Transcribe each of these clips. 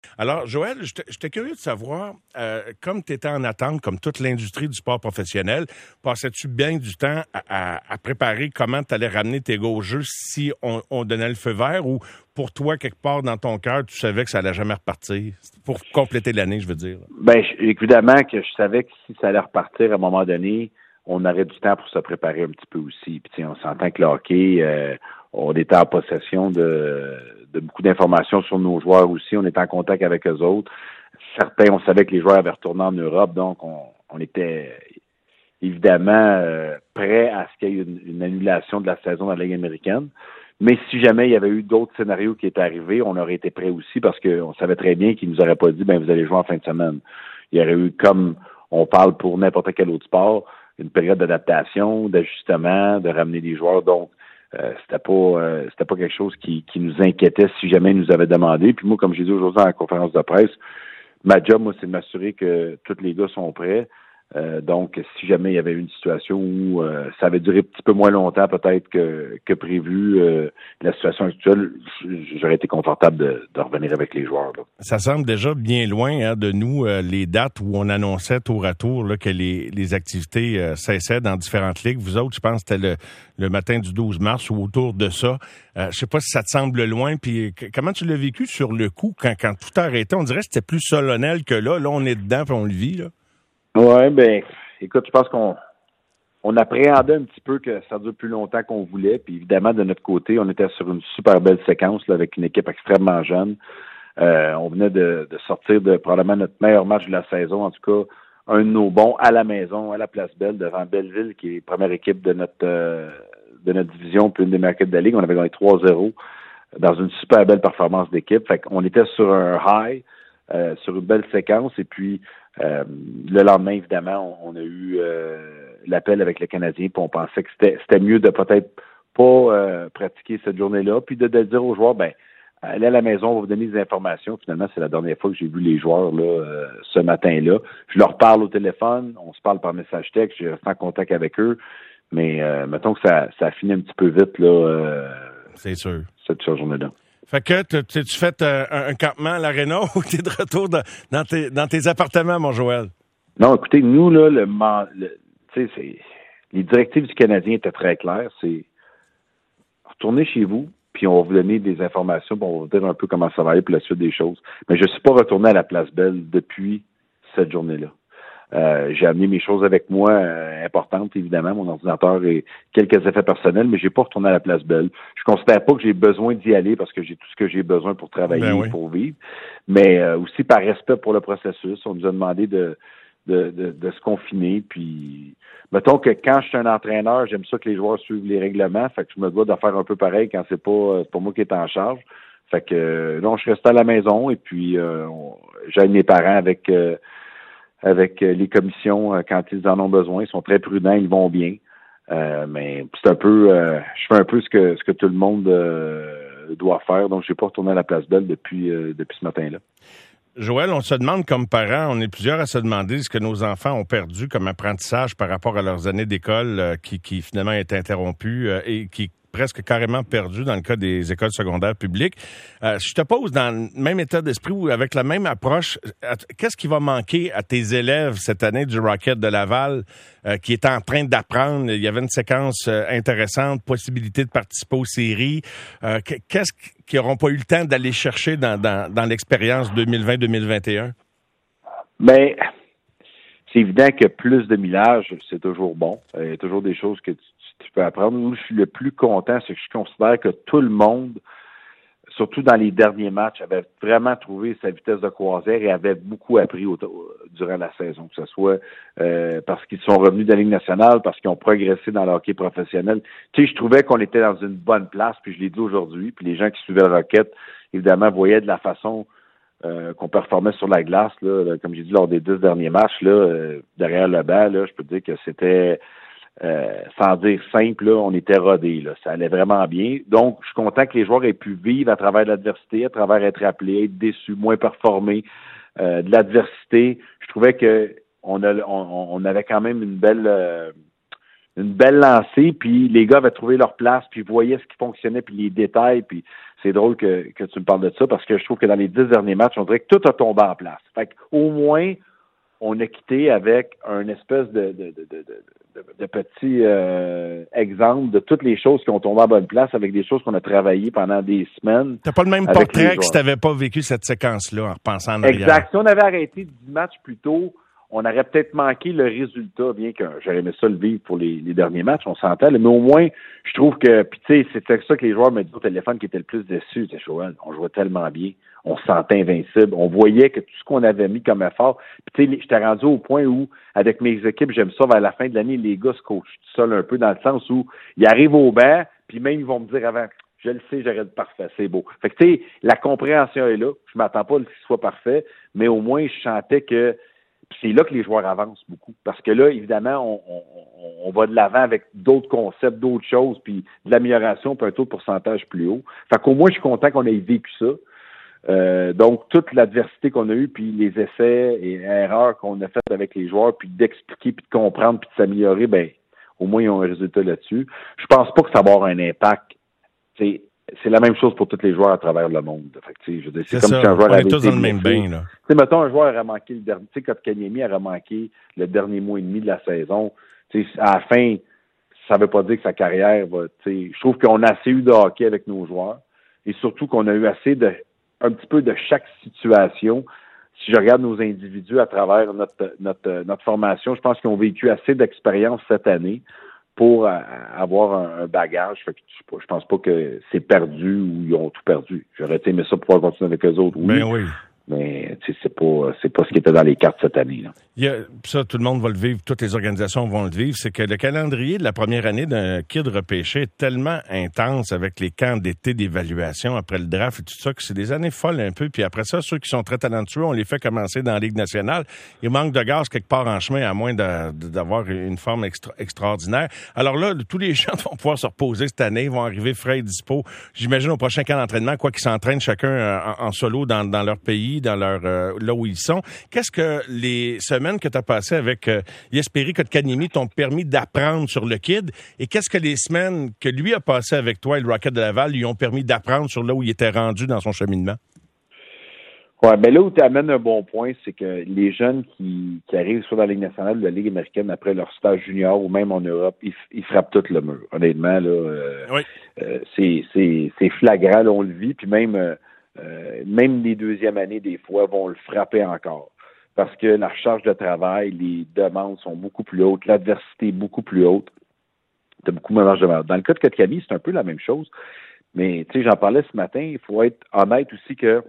Alors, Joël, j'étais curieux de savoir, comme tu étais en attente, comme toute l'industrie du sport professionnel, passais-tu bien du temps à préparer comment tu allais ramener tes gars au jeu si on donnait le feu vert ou pour toi, quelque part dans ton cœur, tu savais que ça allait jamais repartir? Pour compléter l'année, je veux dire. Ben, évidemment que je savais que si ça allait repartir à un moment donné, on aurait du temps pour se préparer un petit peu aussi. Puis, on s'entend que le hockey, on était en possession de beaucoup d'informations sur nos joueurs aussi. On était en contact avec eux autres. Certains, on savait que les joueurs avaient retourné en Europe, donc on était évidemment prêts à ce qu'il y ait une annulation de la saison dans la Ligue américaine. Mais si jamais il y avait eu d'autres scénarios qui étaient arrivés, on aurait été prêts aussi parce qu'on savait très bien qu'ils nous auraient pas dit, vous allez jouer en fin de semaine. Il y aurait eu, comme on parle pour n'importe quel autre sport, une période d'adaptation, d'ajustement, de ramener des joueurs. Donc, c'était pas quelque chose qui nous inquiétait si jamais ils nous avaient demandé. Puis moi, comme j'ai dit aujourd'hui à la conférence de presse, ma job, moi, c'est de m'assurer que tous les gars sont prêts. Donc, si jamais il y avait une situation où ça avait duré un petit peu moins longtemps peut-être que prévu, la situation actuelle, j'aurais été confortable de revenir avec les joueurs. Là. Ça semble déjà bien loin de nous, les dates où on annonçait tour à tour là, que les activités cessaient dans différentes ligues. Vous autres, je pense que c'était le matin du 12 mars ou autour de ça. Je sais pas si ça te semble loin. Puis comment tu l'as vécu sur le coup quand tout a arrêté? On dirait que c'était plus solennel que là. Là, on est dedans puis on le vit. Là. Ouais, écoute, je pense qu'on appréhendait un petit peu que ça dure plus longtemps qu'on voulait. Puis évidemment, de notre côté, on était sur une super belle séquence là, avec une équipe extrêmement jeune. On venait de sortir de probablement notre meilleur match de la saison, en tout cas, un de nos bons à la maison, à la Place Belle, devant Belleville, qui est la première équipe de notre division, puis une des meilleures équipes de la Ligue. On avait gagné 3-0 dans une super belle performance d'équipe. Fait qu'on était sur un high, sur une belle séquence, et puis le lendemain, évidemment, on a eu l'appel avec le Canadien, puis on pensait que c'était mieux de peut-être pas pratiquer cette journée-là, puis de dire aux joueurs, allez à la maison, on va vous donner des informations. Finalement, c'est la dernière fois que j'ai vu les joueurs là ce matin-là. Je leur parle au téléphone, on se parle par message texte, je reste en contact avec eux, mais mettons que ça a fini un petit peu vite là. C'est sûr. Cette journée-là. Fait que tu fais un campement à l'Arena ou tu es de retour dans tes appartements, mon Joël? Non, écoutez, nous, là, les directives du Canadien étaient très claires. C'est retournez chez vous, puis on va vous donner des informations, puis on va vous dire un peu comment ça va aller pour la suite des choses. Mais je ne suis pas retourné à la Place Belle depuis cette journée-là. J'ai amené mes choses avec moi, importantes, évidemment, mon ordinateur et quelques effets personnels, mais j'ai pas retourné à la Place Belle. Je considère pas que j'ai besoin d'y aller parce que j'ai tout ce que j'ai besoin pour travailler, oui. pour vivre, mais aussi par respect pour le processus. On nous a demandé de se confiner, puis mettons que quand je suis un entraîneur, j'aime ça que les joueurs suivent les règlements, fait que je me dois de faire un peu pareil quand c'est pas moi qui est en charge. Fait que non, je reste à la maison et puis j'aide mes parents avec les commissions quand ils en ont besoin. Ils sont très prudents, ils vont bien. Mais c'est un peu je fais un peu ce que tout le monde doit faire. Donc, je n'ai pas retourné à la Place Belle depuis ce matin-là. Joël, on se demande comme parents, on est plusieurs à se demander ce que nos enfants ont perdu comme apprentissage par rapport à leurs années d'école qui finalement est interrompue et qui presque carrément perdu dans le cas des écoles secondaires publiques. Je te pose dans le même état d'esprit ou avec la même approche, qu'est-ce qui va manquer à tes élèves cette année du Rocket de Laval qui est en train d'apprendre? Il y avait une séquence intéressante, possibilité de participer aux séries. Qu'est-ce qu'ils n'auront pas eu le temps d'aller chercher dans l'expérience 2020-2021? Ben, c'est évident que plus de millage, c'est toujours bon. Il y a toujours des choses que tu peux apprendre. Où je suis le plus content, c'est que je considère que tout le monde, surtout dans les derniers matchs, avait vraiment trouvé sa vitesse de croisière et avait beaucoup appris durant la saison, que ce soit parce qu'ils sont revenus de la Ligue nationale, parce qu'ils ont progressé dans le hockey professionnel. Tu sais, je trouvais qu'on était dans une bonne place, puis je l'ai dit aujourd'hui, puis les gens qui suivaient le Rocket, évidemment, voyaient de la façon qu'on performait sur la glace, là, comme j'ai dit lors des 10 derniers matchs, là, derrière le banc, là, je peux te dire que c'était sans dire simple, là, on était rodés. Là. Ça allait vraiment bien. Donc, je suis content que les joueurs aient pu vivre à travers l'adversité, à travers être appelés, être déçus, moins performés, de l'adversité. Je trouvais que on avait quand même une une belle lancée, puis les gars avaient trouvé leur place, puis voyaient ce qui fonctionnait, puis les détails, puis c'est drôle que tu me parles de ça, parce que je trouve que dans les 10 derniers matchs, on dirait que tout a tombé en place. Fait qu'au moins, on a quitté avec un espèce de petit exemple de toutes les choses qui ont tombé en bonne place, avec des choses qu'on a travaillées pendant des semaines. T'as pas le même portrait que si t'avais pas vécu cette séquence-là en repensant en arrière. Exact. Si on avait arrêté 10 matchs plus tôt, on aurait peut-être manqué le résultat, bien que j'aurais aimé ça le vivre pour les derniers matchs, on s'entend, mais au moins, je trouve que, puis tu sais, c'était ça que les joueurs me disaient au téléphone qui étaient le plus déçus. C'était Joël, on jouait tellement bien, on se sentait invincible, on voyait que tout ce qu'on avait mis comme effort, puis tu sais, j'étais rendu au point où, avec mes équipes, j'aime ça, vers la fin de l'année, les gars se coachent tout seuls un peu, dans le sens où ils arrivent au banc, puis même ils vont me dire avant, je le sais, j'aurais de parfait, c'est beau. Fait que tu sais, la compréhension est là, je m'attends pas à ce qu'il soit parfait, mais au moins, je sentais que c'est là que les joueurs avancent beaucoup. Parce que là, évidemment, on va de l'avant avec d'autres concepts, d'autres choses, puis de l'amélioration, puis un taux de pourcentage plus haut. Fait qu'au moins, je suis content qu'on ait vécu ça. Donc, toute l'adversité qu'on a eue, puis les essais et erreurs qu'on a faites avec les joueurs, puis d'expliquer, puis de comprendre, puis de s'améliorer, ben au moins, ils ont un résultat là-dessus. Je pense pas que ça va avoir un impact. C'est la même chose pour tous les joueurs à travers le monde. Fait que, je veux dire, c'est comme ça. si un joueur on avait est tous été dans le même bain, là. Mettons, un joueur aurait manqué le dernier. Tu sais, Kotkaniemi aurait manqué le dernier mois et demi de la saison. Tu sais, à la fin, ça veut pas dire que sa carrière va. Tu sais, je trouve qu'on a assez eu de hockey avec nos joueurs. Et surtout qu'on a eu assez un petit peu de chaque situation. Si je regarde nos individus à travers notre formation, je pense qu'ils ont vécu assez d'expérience cette année pour avoir un bagage. Fait que je pense pas que c'est perdu ou ils ont tout perdu. J'aurais aimé ça pour pouvoir continuer avec eux autres, oui. Ben oui. Mais c'est pas ce qui était dans les cartes cette année, là. Ça, tout le monde va le vivre, toutes les organisations vont le vivre, c'est que le calendrier de la première année d'un kid repêché est tellement intense avec les camps d'été d'évaluation après le draft et tout ça, que c'est des années folles un peu. Puis après ça, ceux qui sont très talentueux, on les fait commencer dans la Ligue nationale. Il manque de gaz quelque part en chemin, à moins d'avoir une forme extraordinaire. Alors là, tous les gens vont pouvoir se reposer cette année, vont arriver frais et dispo. J'imagine au prochain camp d'entraînement, quoi qu'ils s'entraînent chacun en solo dans leur pays, dans leur là où ils sont. Qu'est-ce que les semaines que tu as passées avec Jesperi Kotkaniemi t'ont permis d'apprendre sur le kid, et qu'est-ce que les semaines que lui a passées avec toi et le Rocket de Laval lui ont permis d'apprendre sur là où il était rendu dans son cheminement? Ouais, ben là où tu amènes un bon point, c'est que les jeunes qui arrivent soit dans la Ligue nationale ou la Ligue américaine après leur stage junior ou même en Europe, ils frappent tout le mur. Honnêtement, là, oui. C'est flagrant, là, on le vit, puis même les deuxièmes années, des fois, vont le frapper encore. Parce que la charge de travail, les demandes sont beaucoup plus hautes, l'adversité est beaucoup plus haute. T'as beaucoup moins de marge. Dans le cas de Kotkaniemi, c'est un peu la même chose. Mais, tu sais, j'en parlais ce matin, il faut être honnête aussi que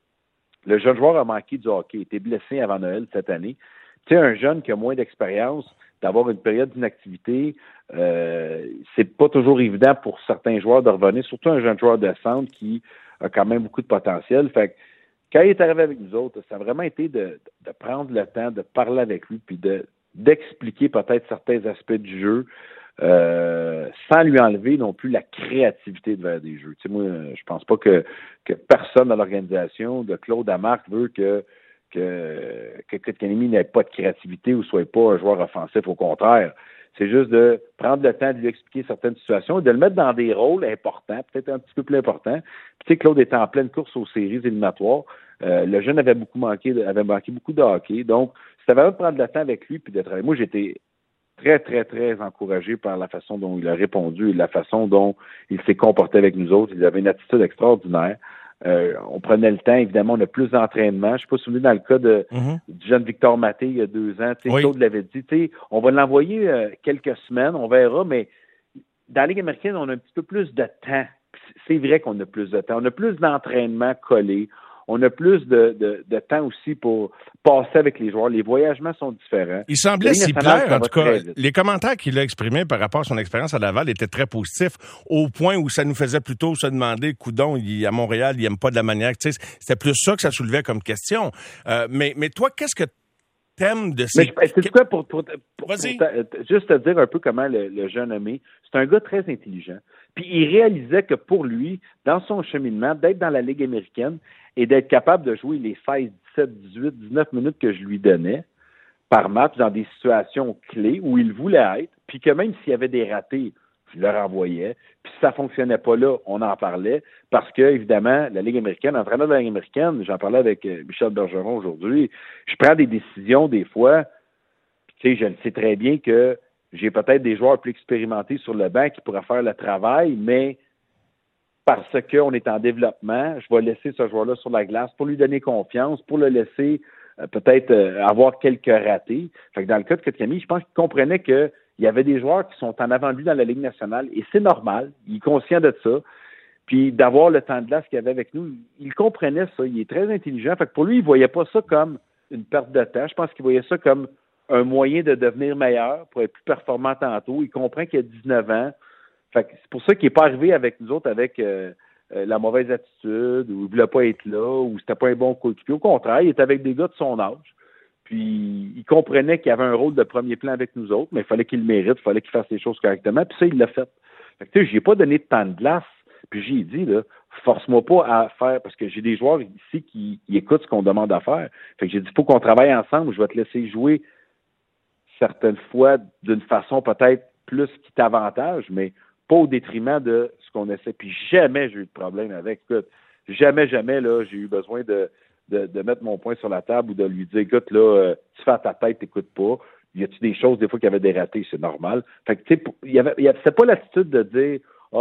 le jeune joueur a manqué du hockey, il était blessé avant Noël cette année. Tu sais, un jeune qui a moins d'expérience, d'avoir une période d'inactivité, c'est pas toujours évident pour certains joueurs de revenir, surtout un jeune joueur de centre qui a quand même beaucoup de potentiel. Fait que quand il est arrivé avec nous autres, ça a vraiment été de prendre le temps de parler avec lui puis d'expliquer peut-être certains aspects du jeu sans lui enlever non plus la créativité devers des jeux. Tu sais, moi, je pense pas que personne dans l'organisation, de Claude à Marc, veut que Kotkaniemi n'ait pas de créativité ou soit pas un joueur offensif. Au contraire, c'est juste de prendre le temps de lui expliquer certaines situations et de le mettre dans des rôles importants, peut-être un petit peu plus importants. Puis, tu sais, Claude était en pleine course aux séries éliminatoires. Le jeune avait manqué beaucoup de hockey. Donc, c'était vraiment de prendre le temps avec lui puis de travailler. Moi, j'étais très, très, très encouragé par la façon dont il a répondu et la façon dont il s'est comporté avec nous autres. Il avait une attitude extraordinaire. On prenait le temps, évidemment, on a plus d'entraînement. Je ne sais pas si vous vous souvenez dans le cas du jeune Victor Maté il y a 2 ans. Oui. Claude l'avait dit, on va l'envoyer quelques semaines, on verra, mais dans la Ligue américaine, on a un petit peu plus de temps. C'est vrai qu'on a plus de temps. On a plus d'entraînement collé. On a plus de temps aussi pour passer avec les joueurs. Les voyagements sont différents. Il semblait s'y plaire, en tout cas. Les commentaires qu'il a exprimés par rapport à son expérience à Laval étaient très positifs, au point où ça nous faisait plutôt se demander, coudon, à Montréal, il n'aime pas de la manière. Tu sais, c'était plus ça que ça soulevait comme question. Mais toi, qu'est-ce que t'aimes de ces... C'est quoi pour juste te dire un peu comment le jeune aimé, c'est un gars très intelligent. Puis il réalisait que pour lui, dans son cheminement, d'être dans la Ligue américaine et d'être capable de jouer les 16, 17, 18, 19 minutes que je lui donnais, par match dans des situations clés où il voulait être, puis que même s'il y avait des ratés, je le renvoyais. Puis si ça fonctionnait pas là, on en parlait, parce que, évidemment, la Ligue américaine, l'entraîneur de la Ligue américaine, j'en parlais avec Michel Bergeron aujourd'hui, je prends des décisions des fois, tu sais, je le sais très bien que j'ai peut-être des joueurs plus expérimentés sur le banc qui pourraient faire le travail, mais parce qu'on est en développement, je vais laisser ce joueur-là sur la glace pour lui donner confiance, pour le laisser peut-être avoir quelques ratés. Fait que dans le cas de Kotkaniemi, je pense qu'il comprenait qu'il y avait des joueurs qui sont en avant de lui dans la Ligue nationale, et c'est normal, il est conscient de ça. Puis d'avoir le temps de glace qu'il avait avec nous, il comprenait ça, il est très intelligent. Fait que pour lui, il voyait pas ça comme une perte de temps, je pense qu'il voyait ça comme un moyen de devenir meilleur, pour être plus performant tantôt. Il comprend qu'il a 19 ans. Fait que c'est pour ça qu'il n'est pas arrivé avec nous autres avec la mauvaise attitude, ou il ne voulait pas être là, ou c'était pas un bon coéquipier. Au contraire, il était avec des gars de son âge. Puis il comprenait qu'il avait un rôle de premier plan avec nous autres, mais il fallait qu'il le mérite, il fallait qu'il fasse les choses correctement. Puis ça, il l'a fait. Fait que tu sais, je n'ai pas donné de temps de glace. Puis j'ai dit, là, force-moi pas à faire, parce que j'ai des joueurs ici qui écoutent ce qu'on demande à faire. Fait que j'ai dit, il faut qu'on travaille ensemble, je vais te laisser jouer certaines fois d'une façon peut-être plus qui t'avantage, mais pas au détriment de ce qu'on essaie. Puis jamais j'ai eu de problème avec. Écoute, jamais, là, j'ai eu besoin de mettre mon poing sur la table ou de lui dire, écoute, là, tu fais à ta tête, t'écoutes pas. Y a-tu des choses, des fois, qui avaient des ratés, c'est normal. Fait que, tu sais, c'est pas l'attitude de dire,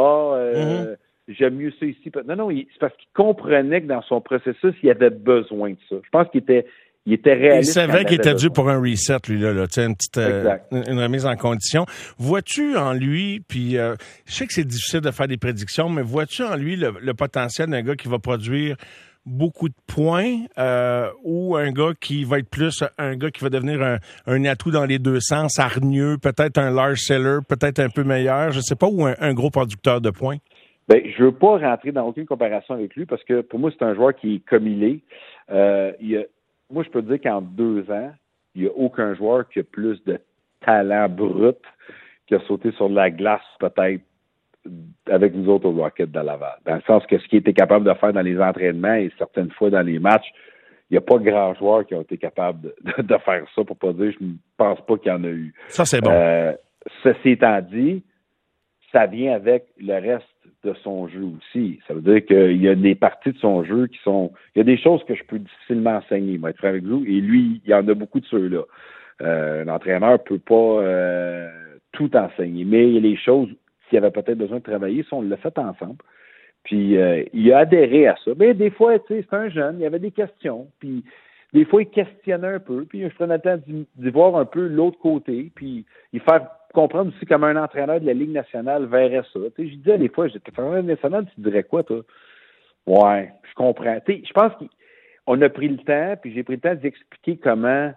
j'aime mieux ça ici. Non, c'est parce qu'il comprenait que dans son processus, il avait besoin de ça. Je pense qu'il était réaliste. Il savait qu'il était dû pour un reset, lui, là, une petite une remise en condition. Vois-tu en lui, puis je sais que c'est difficile de faire des prédictions, mais vois-tu en lui le potentiel d'un gars qui va produire beaucoup de points ou un gars qui va être plus un gars qui va devenir un atout dans les deux sens, hargneux, peut-être un large seller, peut-être un peu meilleur, je sais pas, ou un gros producteur de points? Ben, je veux pas rentrer dans aucune comparaison avec lui parce que pour moi, c'est un joueur qui est comme il est. Moi, je peux te dire qu'en 2 ans, il n'y a aucun joueur qui a plus de talent brut qui a sauté sur la glace, peut-être, avec nous autres au Rocket de Laval. Dans le sens que ce qu'il était capable de faire dans les entraînements et certaines fois dans les matchs, il n'y a pas de grands joueurs qui ont été capables de faire ça, pour pas dire, je ne pense pas qu'il y en a eu. Ça, c'est bon. Ceci étant dit, ça vient avec le reste de son jeu aussi. Ça veut dire qu'il y a des parties de son jeu qui sont... Il y a des choses que je peux difficilement enseigner, moi, être franc avec vous, et lui, il y en a beaucoup de ceux-là. L'entraîneur peut pas tout enseigner, mais il y a les choses qu'il avait peut-être besoin de travailler, si on l'a fait ensemble. Puis il a adhéré à ça. Mais des fois, tu sais, c'est un jeune, il y avait des questions, puis des fois, il questionnait un peu, puis je prenais le temps d'y voir un peu l'autre côté, puis il faire comprendre aussi comment un entraîneur de la Ligue nationale verrait ça. Tu sais, je disais des fois, j'étais entraîneur national, tu dirais quoi, toi? Ouais, je comprends. Tu sais, je pense qu'on a pris le temps, puis j'ai pris le temps d'expliquer comment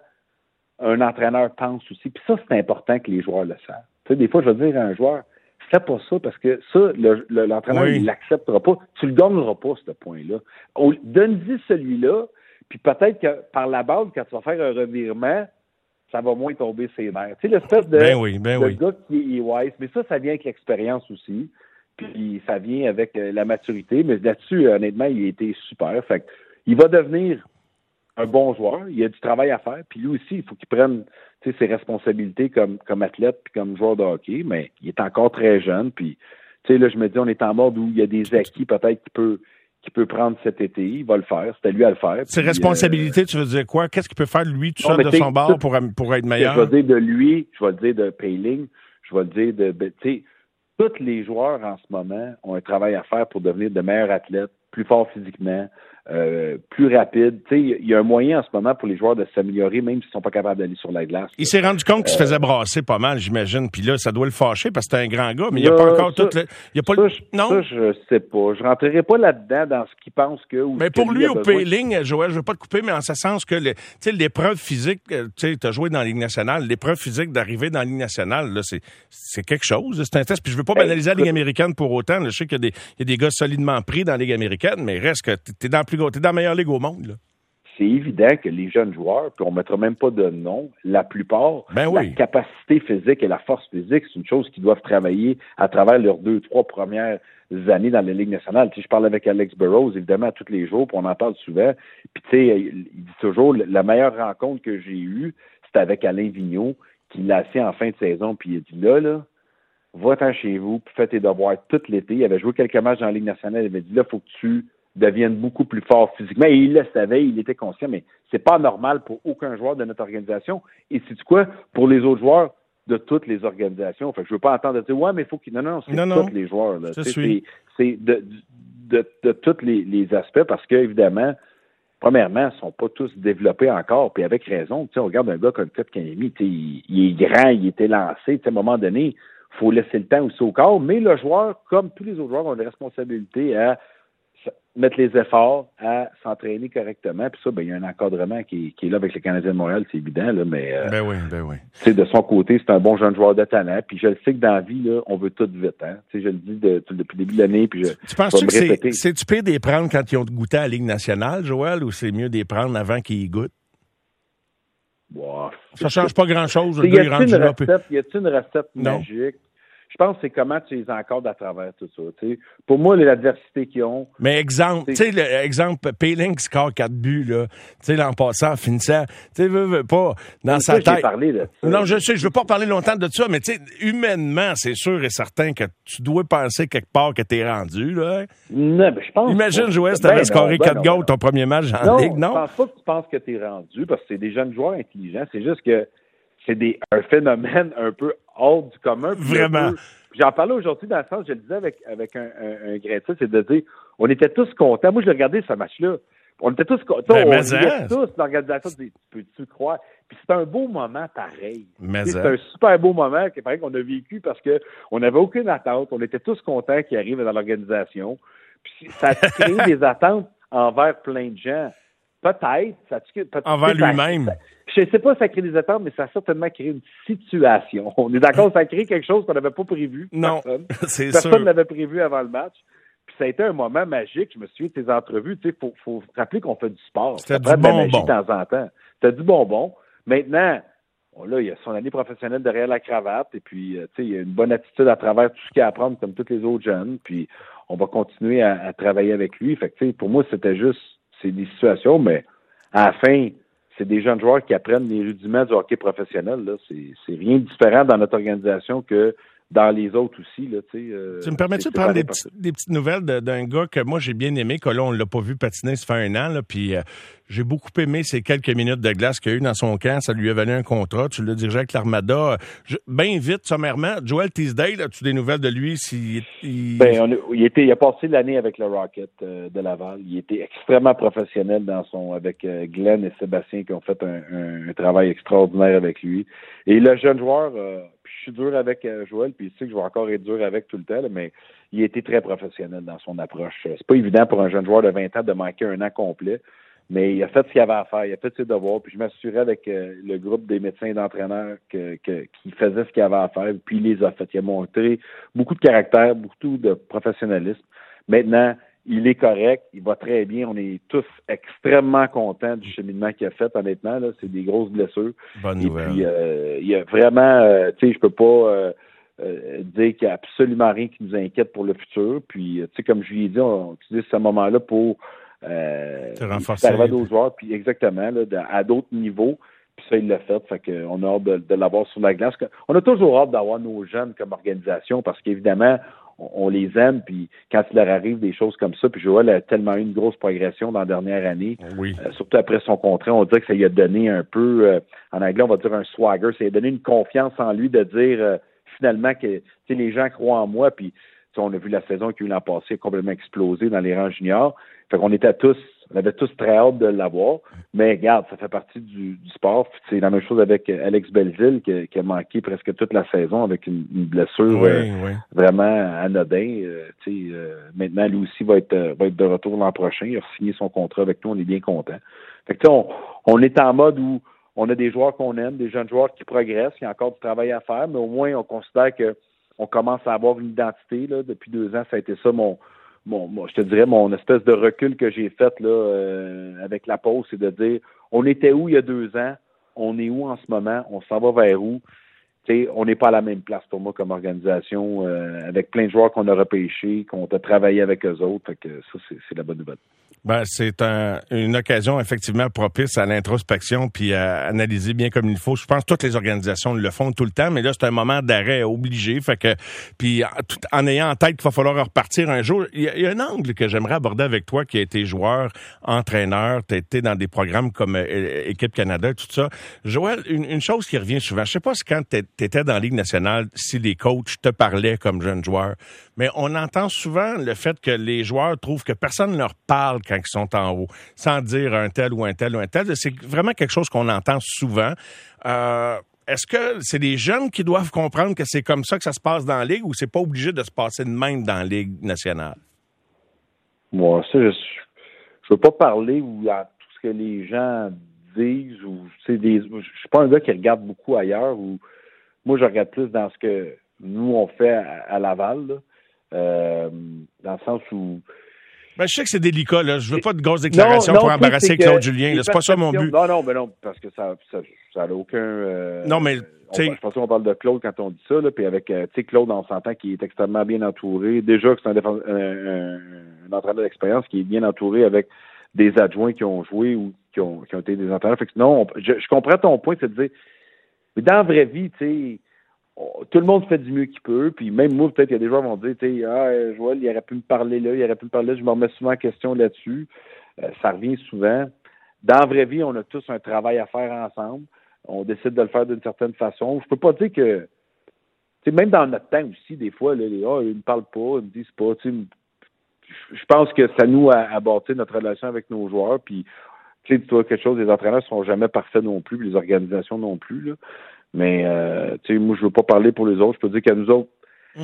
un entraîneur pense aussi. Puis ça, c'est important que les joueurs le savent. Tu sais, des fois, je vais dire à un joueur, fais pas ça, parce que ça, l'entraîneur, il l'acceptera pas. Tu le donneras pas, ce point-là. Donne-y celui-là, puis peut-être que par la base, quand tu vas faire un revirement, ça va moins tomber ses nerfs. Tu sais, l'espèce de gars qui est wise. Mais ça vient avec l'expérience aussi. Puis ça vient avec la maturité. Mais là-dessus, honnêtement, il a été super. Fait il va devenir un bon joueur. Il a du travail à faire. Puis lui aussi, il faut qu'il prenne ses responsabilités comme athlète puis comme joueur de hockey. Mais il est encore très jeune. Puis, tu sais, là, je me dis, on est en mode où il y a des acquis peut-être qu'il peut prendre cet été, il va le faire, c'était lui à le faire. Ses responsabilités, tu veux dire quoi? Qu'est-ce qu'il peut faire, lui, tout seul de son bord pour être meilleur? Je vais dire de lui, je vais le dire de Payling, je vais le dire tu sais, tous les joueurs en ce moment ont un travail à faire pour devenir de meilleurs athlètes, plus forts physiquement, plus rapides. Tu sais, il y a un moyen en ce moment pour les joueurs de s'améliorer, même s'ils sont pas capables d'aller sur la glace. Il s'est rendu compte qu'il se faisait brasser pas mal, j'imagine. Puis là, ça doit le fâcher parce que c'est un grand gars, mais il n'y a pas encore tout... Non? Ça, je sais pas. Je rentrerai pas là-dedans dans ce qu'il pense que... Mais pour lui, au Payling, Joël, je veux pas te couper, mais en ce sens que l'épreuve physique, tu as joué dans la Ligue nationale, l'épreuve physique d'arriver dans la Ligue nationale, là, c'est quelque chose. C'est un test. Puis je veux pas banaliser la Ligue américaine pour autant. Là, je sais qu'il y a des gars solidement pris dans la Ligue américaine, mais reste que t'es dans la meilleure ligue au monde, là. C'est évident que les jeunes joueurs, puis on ne mettra même pas de nom, la plupart, la capacité physique et la force physique, c'est une chose qu'ils doivent travailler à travers leurs 2-3 premières années dans la Ligue nationale. Tu sais, je parle avec Alex Burrows, évidemment, tous les jours, puis on en parle souvent. Puis, tu sais, il dit toujours, la meilleure rencontre que j'ai eue, c'était avec Alain Vigneault, qui l'a assis en fin de saison, puis il a dit là, va-t'en chez vous, puis fais tes devoirs tout l'été. Il avait joué quelques matchs dans la Ligue nationale, il avait dit là, il faut que tu deviennes beaucoup plus fort physiquement. Et il le savait, il était conscient, mais c'est pas normal pour aucun joueur de notre organisation. Et c'est quoi? Pour les autres joueurs de toutes les organisations. Fait que je veux pas entendre dire ouais, mais il faut qu'il. Non, c'est tous les joueurs. Là. C'est de tous les aspects parce qu'évidemment, premièrement, ils ne sont pas tous développés encore, puis avec raison. On regarde un gars comme Kotkaniemi, il est grand, il était lancé. À un moment donné, il faut laisser le temps aussi au corps, mais le joueur, comme tous les autres joueurs, ont des responsabilités à mettre les efforts, à s'entraîner correctement. Puis ça, il y a un encadrement qui est là avec le Canadien de Montréal, c'est évident, là, mais Ben oui. De son côté, c'est un bon jeune joueur de talent. Puis je le sais que dans la vie, là, on veut tout vite. Hein? Je le dis depuis le début de l'année. Puis tu penses-tu que c'est-tu pire des prendre quand ils ont goûté à la Ligue nationale, Joël, ou c'est mieux des prendre avant qu'ils y goûtent? Wow, ça change pas grand-chose. Y a-t-il une recette magique? Je pense que c'est comment tu les encordes à travers tout ça. T'sais. Pour moi, l'adversité qu'ils ont... Mais exemple, Péling score 4 buts, là, l'an passant, en finissant, veut pas, dans sa tête... J'ai parlé de ça. Non, je sais, je veux pas parler longtemps de ça, mais humainement, c'est sûr et certain que tu dois penser quelque part que t'es rendu, là. Non, mais je pense... Imagine, Joël, si t'avais scoré 4 goals ton premier match en Ligue, non? Je pense pas que tu penses que t'es rendu, parce que c'est des jeunes joueurs intelligents, c'est juste que c'est un phénomène un peu hors du commun. Vraiment. J'en parlais aujourd'hui dans le sens, je le disais avec un Gretzky, c'est de dire, on était tous contents. Moi, je l'ai regardé ce match-là. On était tous contents. On était tous l'organisation. Peux-tu croire? Puis c'est un beau moment pareil. C'est un super beau moment qu'on a vécu parce qu'on n'avait aucune attente. On était tous contents qu'il arrive dans l'organisation. Puis ça a créé des attentes envers plein de gens. Peut-être. Envers lui-même. Je ne sais pas si ça crée des attentes, mais ça a certainement créé une situation. On est d'accord, ça a créé quelque chose qu'on n'avait pas prévu. Non, c'est sûr. Personne ne l'avait prévu avant le match. Puis ça a été un moment magique. Je me souviens de tes entrevues. Il faut se rappeler qu'on fait du sport. C'était du bonbon. De temps en temps. C'était du bonbon. Maintenant, là, il y a son année professionnelle derrière la cravate. Et puis, il y a une bonne attitude à travers tout ce qu'il y a à apprendre, comme tous les autres jeunes. Puis, on va continuer à travailler avec lui. Fait que, pour moi, c'était juste... C'est des situations, mais à la fin, c'est des jeunes joueurs qui apprennent les rudiments du hockey professionnel. Là. C'est rien de différent dans notre organisation que dans les autres aussi. Là, tu me permets-tu de prendre des petites nouvelles d'un gars que moi j'ai bien aimé, que là on ne l'a pas vu patiner, ça fait 1 an, là, puis j'ai beaucoup aimé ces quelques minutes de glace qu'il a eu dans son camp. Ça lui a valu un contrat. Tu l'as dirigé avec l'Armada. Bien vite, sommairement. Joel Teasdale, as-tu des nouvelles de lui? Il a passé l'année avec le Rocket de Laval. Il était extrêmement professionnel avec Glenn et Sébastien qui ont fait un travail extraordinaire avec lui. Et le jeune joueur... je suis dur avec Joël, puis il sait que je vais encore être dur avec tout le temps, là, mais il a été très professionnel dans son approche. C'est pas évident pour un jeune joueur de 20 ans de manquer 1 an complet, mais il a fait ce qu'il avait à faire, il a fait ses devoirs, puis je m'assurais avec le groupe des médecins et d'entraîneurs qu'il faisait ce qu'il avait à faire, puis il les a fait. Il a montré beaucoup de caractère, beaucoup de professionnalisme. Maintenant, il est correct, il va très bien. On est tous extrêmement contents du cheminement qu'il a fait, honnêtement. Là, c'est des grosses blessures. Bonne nouvelle. Et puis, il y a vraiment, je peux pas dire qu'il n'y a absolument rien qui nous inquiète pour le futur. Puis, comme je lui ai dit, on utilise ce moment-là pour renforcer à d'autres joueurs, puis exactement, là, à d'autres niveaux. Puis ça, il l'a fait. Fait qu'on a hâte de l'avoir sur la glace. On a toujours hâte d'avoir nos jeunes comme organisation parce qu'évidemment, on les aime, puis quand il leur arrive des choses comme ça, puis Joël a tellement eu une grosse progression dans la dernière année, surtout après son contrat, on dirait que ça lui a donné un peu, en anglais, on va dire un swagger, ça lui a donné une confiance en lui de dire finalement que les gens croient en moi, puis on a vu la saison qu'il y a eu l'an passé complètement explosé dans les rangs juniors, fait qu'on on avait tous très hâte de l'avoir, mais regarde, ça fait partie du sport. C'est la même chose avec Alex Belzile qui a manqué presque toute la saison avec une blessure vraiment anodin. Maintenant, lui aussi va être de retour l'an prochain. Il a signé son contrat avec nous, on est bien content. Fait que on est en mode où on a des joueurs qu'on aime, des jeunes joueurs qui progressent, il y a encore du travail à faire, mais au moins on considère que on commence à avoir une identité. Là. Depuis 2 ans, ça a été ça je te dirais, mon espèce de recul que j'ai fait là avec la pause, c'est de dire, on était où il y a 2 ans, on est où en ce moment, on s'en va vers où. on n'est pas à la même place pour moi comme organisation, avec plein de joueurs qu'on a repêchés, qu'on a travaillé avec eux autres. Fait que ça, c'est la bonne nouvelle. Ben, c'est une occasion effectivement propice à l'introspection puis à analyser bien comme il faut. Je pense que toutes les organisations le font tout le temps, mais là, c'est un moment d'arrêt obligé. Fait que, puis en ayant en tête qu'il va falloir repartir un jour, il y a un angle que j'aimerais aborder avec toi qui a été joueur, entraîneur, tu as été dans des programmes comme Équipe Canada, tout ça. Joël, une chose qui revient souvent, je sais pas si quand tu étais dans la Ligue nationale, si les coachs te parlaient comme jeune joueur, mais on entend souvent le fait que les joueurs trouvent que personne ne leur parle quand ils sont en haut, sans dire un tel ou un tel ou un tel. C'est vraiment quelque chose qu'on entend souvent. Est-ce que c'est les jeunes qui doivent comprendre que c'est comme ça que ça se passe dans la Ligue ou c'est pas obligé de se passer de même dans la Ligue nationale? Moi, ça, je veux pas parler à tout ce que les gens disent ou je suis pas un gars qui regarde beaucoup ailleurs ou moi je regarde plus dans ce que nous on fait à Laval, là. Dans le sens où Ben, je sais que c'est délicat, là. Je veux pas de grosses déclarations pour embarrasser Claude Julien. C'est pas ça mon but. Non, parce que ça n'a aucun... non, mais... je pense qu'on parle de Claude quand on dit ça, là, puis avec, Claude, on s'entend qu'il est extrêmement bien entouré. Déjà que c'est un entraîneur d'expérience qui est bien entouré avec des adjoints qui ont joué ou qui ont été des entraîneurs. Fait que non, je comprends ton point, c'est de dire, mais dans la vraie vie, tu sais, tout le monde fait du mieux qu'il peut, puis même moi, peut-être qu'il y a des joueurs qui vont dire, tu sais, Joël, il aurait pu me parler là, il aurait pu me parler là, je me remets souvent en question là-dessus. Ça revient souvent. Dans la vraie vie, on a tous un travail à faire ensemble. On décide de le faire d'une certaine façon. Je peux pas dire que, tu sais, même dans notre temps aussi, des fois, là, ils me parlent pas, ils me disent pas, tu sais, je pense que ça nous a bâti notre relation avec nos joueurs, puis, tu sais, dis-toi quelque chose, les entraîneurs sont jamais parfaits non plus, puis les organisations non plus, là. Mais, tu sais, moi, je veux pas parler pour les autres. Je peux dire qu'à nous autres,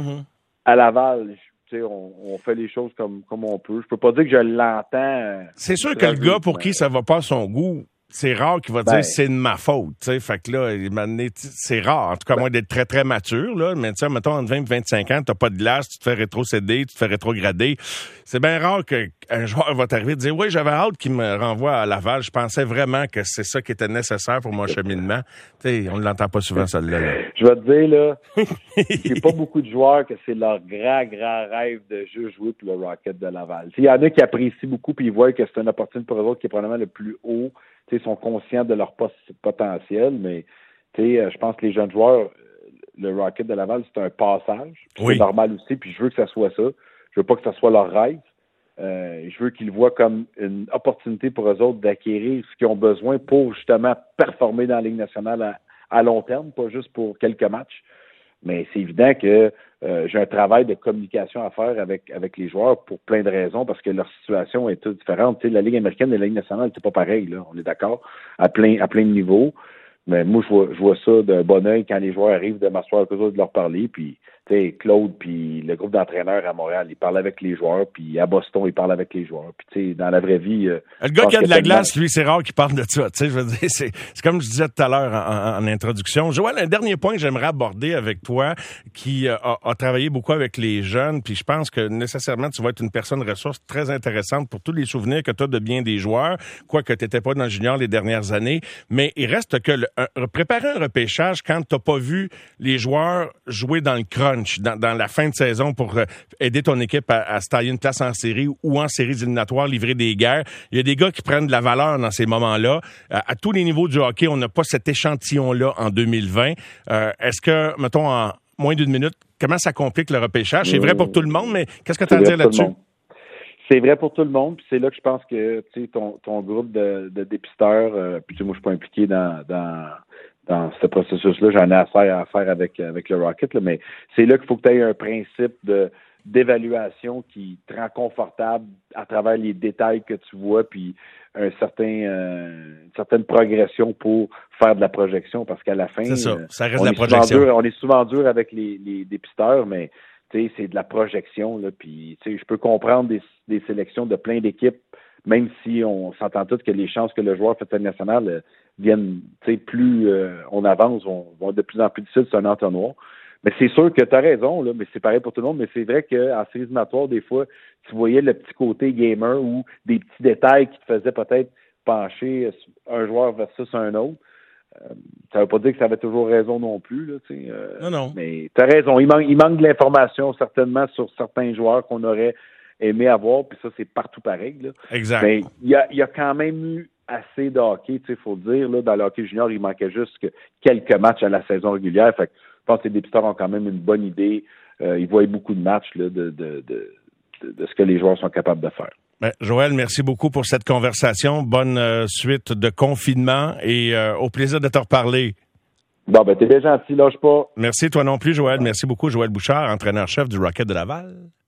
à Laval, tu sais, on fait les choses comme on peut. Je peux pas dire que je l'entends. C'est sûr que le gars pour qui ça va pas à son goût, c'est rare qu'il va dire c'est de ma faute, tu sais. Fait que là, c'est rare, en tout cas, moi, d'être très, très mature, là. Mais tu sais, mettons, entre 20 et 25 ans, t'as pas de glace, tu te fais rétrocéder, tu te fais rétrograder. C'est bien rare qu'un joueur va t'arriver et dire, oui, j'avais hâte qu'il me renvoie à Laval. Je pensais vraiment que c'est ça qui était nécessaire pour mon cheminement. Tu sais, on ne l'entend pas souvent, celle-là. Là. Je vais te dire, là, il n'y a pas beaucoup de joueurs que c'est leur grand, grand rêve de juste jouer pour le Rocket de Laval. Il y en a qui apprécient beaucoup puis ils voient que c'est une opportunité pour eux autres qui est probablement le plus haut. Ils sont conscients de leur potentiel, mais je pense que les jeunes joueurs, le Rocket de Laval, c'est un passage. Oui. C'est normal aussi, puis je veux que ça soit ça. Je veux pas que ça soit leur rêve. Je veux qu'ils le voient comme une opportunité pour eux autres d'acquérir ce qu'ils ont besoin pour justement performer dans la Ligue nationale à long terme, pas juste pour quelques matchs. Mais c'est évident que j'ai un travail de communication à faire avec les joueurs pour plein de raisons, parce que leur situation est toute différente. La Ligue américaine et la Ligue nationale, c'est pas pareil, là. On est d'accord, à plein de niveaux. Mais moi, je vois ça d'un bon œil quand les joueurs arrivent de m'asseoir avec eux autres, de leur parler. Puis, tu sais, Claude, puis le groupe d'entraîneurs à Montréal, ils parlent avec les joueurs. Puis à Boston, ils parlent avec les joueurs. Puis, tu sais, dans la vraie vie... le gars qui a de la glace, lui, c'est rare qu'il parle de ça. Tu sais, je veux dire, c'est comme je disais tout à l'heure en introduction. Joël, un dernier point que j'aimerais aborder avec toi, qui a travaillé beaucoup avec les jeunes. Puis je pense que nécessairement, tu vas être une personne ressource très intéressante pour tous les souvenirs que tu as de bien des joueurs, quoique tu n'étais pas dans le junior les dernières années. Mais il reste que préparer un repêchage quand tu n'as pas vu les joueurs jouer dans le crunch, dans la fin de saison pour aider ton équipe à se tailler une place en série ou en séries éliminatoires, livrer des guerres. Il y a des gars qui prennent de la valeur dans ces moments-là. À tous les niveaux du hockey, on n'a pas cet échantillon-là en 2020. Est-ce que, mettons, en moins d'une minute, comment ça complique le repêchage? C'est vrai pour tout le monde, mais qu'est-ce que tu as à dire là-dessus? C'est vrai pour tout le monde, puis c'est là que je pense que ton groupe de dépisteurs, puis moi je suis pas impliqué dans ce processus-là, j'en ai assez à faire avec le Rocket, là, mais c'est là qu'il faut que tu aies un principe d'évaluation qui te rend confortable à travers les détails que tu vois, puis une certaine progression pour faire de la projection, parce qu'à la fin, c'est ça, ça reste la projection. On est souvent dur avec les dépisteurs, mais c'est de la projection, là, puis je peux comprendre des sélections de plein d'équipes, même si on s'entend tous que les chances que le joueur fait national viennent, plus on avance, vont de plus en plus difficiles, c'est un entonnoir. Mais c'est sûr que tu as raison, là, mais c'est pareil pour tout le monde, mais c'est vrai qu'en séries éliminatoires, des fois, tu voyais le petit côté gamer ou des petits détails qui te faisaient peut-être pencher un joueur versus un autre. Ça veut pas dire que ça avait toujours raison non plus, là, Non. Mais t'as raison. Il manque de l'information, certainement, sur certains joueurs qu'on aurait aimé avoir, puis ça, c'est partout pareil, là. Exact. Mais il y a quand même eu assez de hockey, il faut le dire, là, dans le hockey junior, il manquait juste quelques matchs à la saison régulière. Fait que je pense que les débutants ont quand même une bonne idée. Ils voient beaucoup de matchs là, de ce que les joueurs sont capables de faire. Joël, merci beaucoup pour cette conversation. Bonne suite de confinement et au plaisir de te reparler. Bon, t'es bien gentil, lâche pas. Merci, toi non plus, Joël. Merci beaucoup, Joël Bouchard, entraîneur-chef du Rocket de Laval.